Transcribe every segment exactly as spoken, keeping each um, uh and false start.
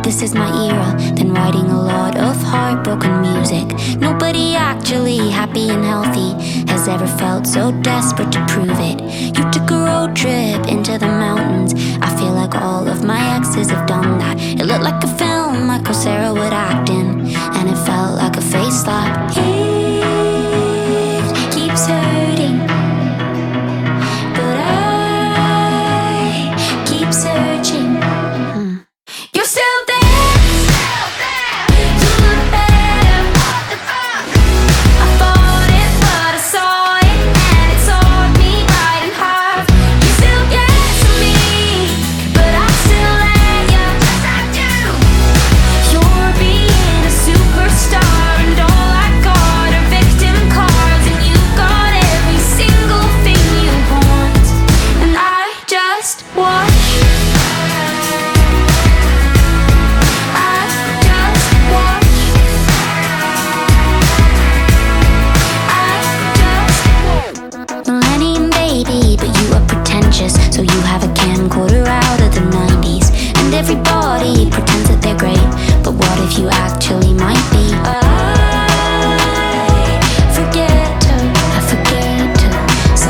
this is my era, then writing a lot of heartbroken music. Nobody actually happy and healthy has ever felt so desperate to prove it. You took a road trip into the mountains. I feel like all of my exes have done that. It looked like a film Michael Cera would act in, and it felt like a face slap. It keeps hurting, but I keep searching. Hmm. You're still there. So you have a camcorder out of the nineties, and everybody pretends that they're great, but what if you actually might be? I forget to, I forget to, so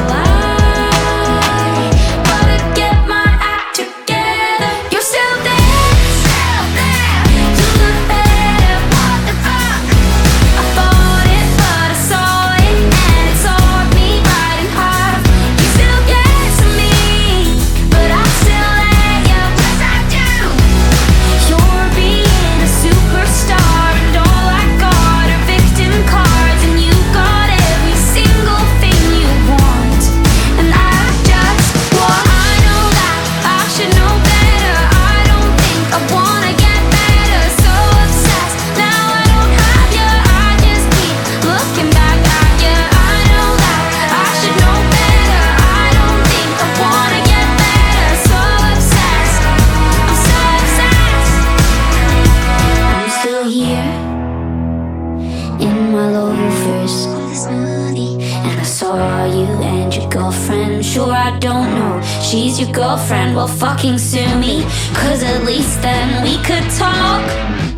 I gotta get my act together. You're still there, still there, you look better, what the fuck? I fought it, but I saw it, and it tore me right in half. You still get to me, but I still let you. Yes, I do. You're being a superstar, and all I got are victim cards, and you got every single thing you want, and I just want. I know that I should know better. I don't think I wanna get better. So obsessed, now I don't have you. I just keep looking back at you. I know that I should know better. I don't think I wanna get better. So obsessed, I'm so obsessed. I'm still here in my loafers, and I saw you and your girlfriend. Sure, I don't know, she's your girlfriend. Well, fucking sue me, cause at least then we could talk.